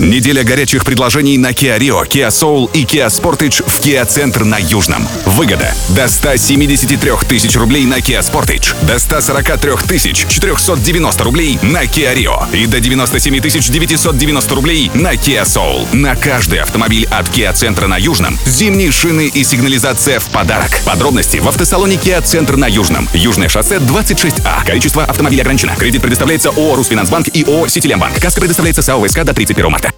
Неделя горячих предложений на Kia Rio, Kia Soul и Kia Sportage в Kia Центр на Южном. Выгода. До 173 тысяч рублей на Kia Sportage, до 143 490 рублей на Kia Rio и до 97 990 рублей на Kia Soul. На каждый автомобиль от Kia Центра на Южном зимние шины и сигнализация в подарок. Подробности в автосалоне Kia Центр на Южном. Южное шоссе 26А. Количество автомобилей ограничено. Кредит предоставляется ООО «Русфинансбанк» и ООО «Ситилямбанк». Каско предоставляется САО ВСК до 31 марта.